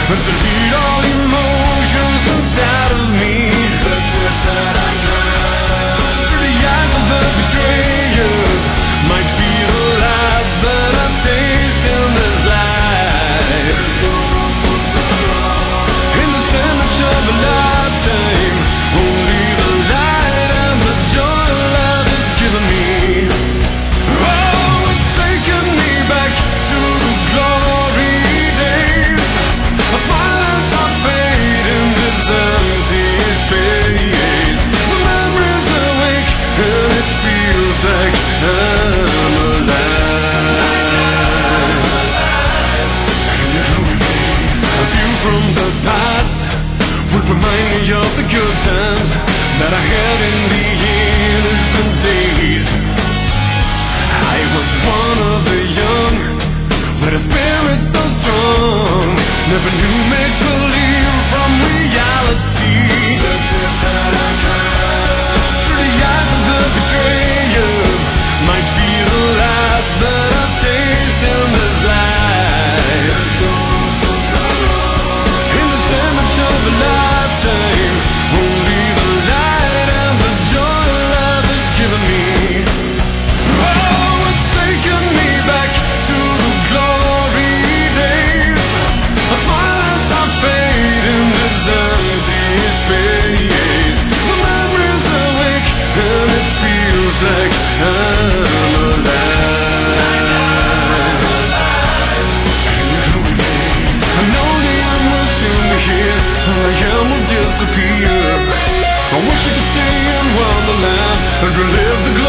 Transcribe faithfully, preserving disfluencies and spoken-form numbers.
and delete all emotions inside of me. The tears that I cry through the eyes of the betrayer might be the last that I taste in this life. In the sandwich of a lifetime, only the light and the joy love has given me. Oh, it's taken me back to the glory days. A smile as I fade in this empty space. The memories awake and it feels like I'm alive. And it remains a view from the past would remind me of the good times that I had in the innocent days. I was one of the young, with a spirit so strong, never knew make-believe from reality. The tears that I cry through the eyes of the betrayer might be the last that I taste in this life. In the sandwich of a lifetime, only the light and the joy love has given me. Oh, it's taken me back to the glory days. A smile as I fade in this empty space. The memories awake and it feels like I'm alive. And it remains. I know the end will soon be here, all I am will disappear. I wish I could stay in Wonderland and relive the